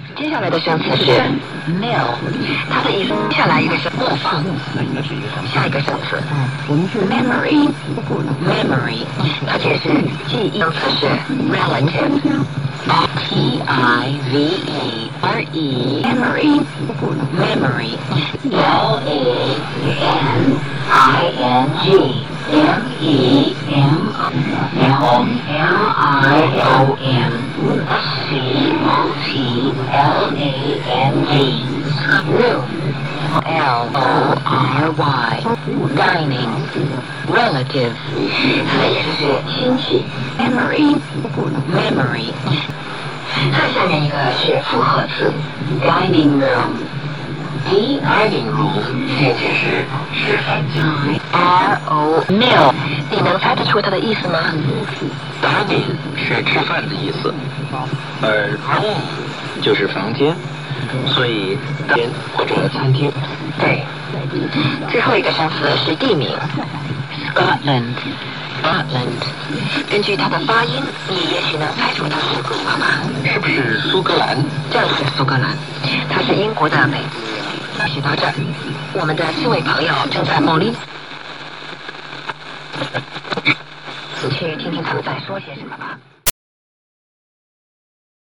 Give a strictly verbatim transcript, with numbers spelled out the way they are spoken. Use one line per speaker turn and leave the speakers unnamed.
接下来的生词是 mill， 它的意思。接下来一个是模仿，下一个生词 memory， memory， 它解释记忆。生词是 relative，T I V E R E memory memory L A N I N G M E M L M I O N C O T L A N G L O R Y dining relative 它的意思是亲戚 memory memory 那下面一个是复合词 dining room D dining room 现解释吃饭间 R O meal 你能猜得出它的意思吗
dining 是吃饭的意思，而 room 就是房间，所以店或者餐厅。
对，最后一个生词是地名 Scotland Scotland 根据它的发音你也许能猜出它是什么吧，
是不是苏格兰？
就是苏格兰，它是英国的北。写到这儿，我们的四位朋友正在梦里，去听听他们在说些什么吧。